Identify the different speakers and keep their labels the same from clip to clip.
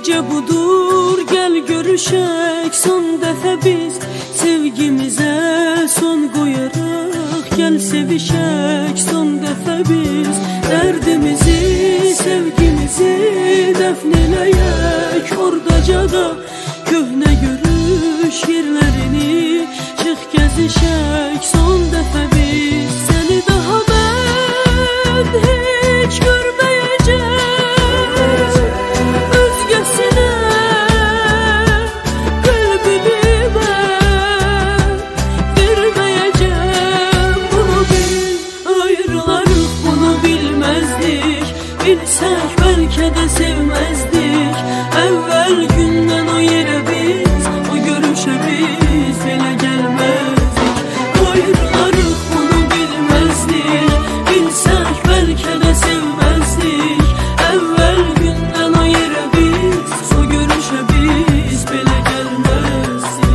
Speaker 1: gece budur, gel görüşək son dəfə biz. Sevgimize son koyarak gel sevişək son dəfə biz. Dərdimizi, sevgimizi dəfn eləyək ordaca da. Köhnə görüş yerlərini çıx gəzişək son dəfə biz. Səni daha mən heç görməyəcəm, özgəsinə qəlbimi mən verməyəcəm. Bunu bil, ayrılarıq, bunu bilməzdik. Bilsək bəlkə də sevməzdik. Əvvəl gündən o yerə biz, o görüşə biz belə gəlməzdik. Ayrılarıq, bunu bilməzdik. Bilsək bəlkə də sevməzdik. Əvvəl gündən o yerə biz, o görüşə biz belə gəlməzdik.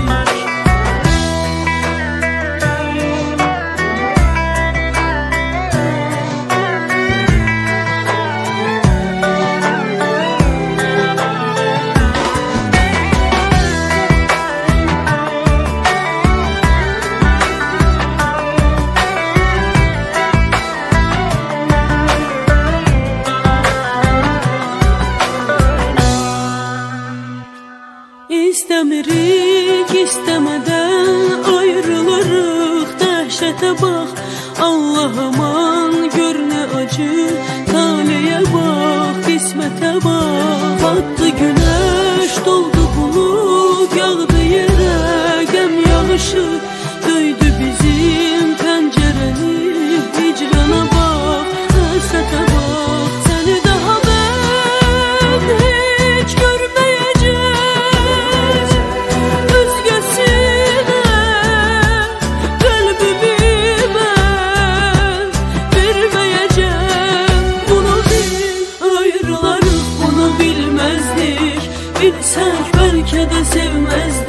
Speaker 1: İstəmirik, istəmədən ayrılırıq. Dəhşətə bax, Allah aman, gör nə acı. Taleyə bax, qismətə bax. Batdı günəş, doldu bulud, yağdı yerə qəm yağışı. Döydü bizim pəncərəni, hicrana bax, həsrətə bax. Səni daha mən heç görməyəcəm, özgəsinə qəlbimi mən verməyəcəm. Bunu bil, ayrılarıq, bunu bilməzdik. Bilsək bəlkə də sevməzdik.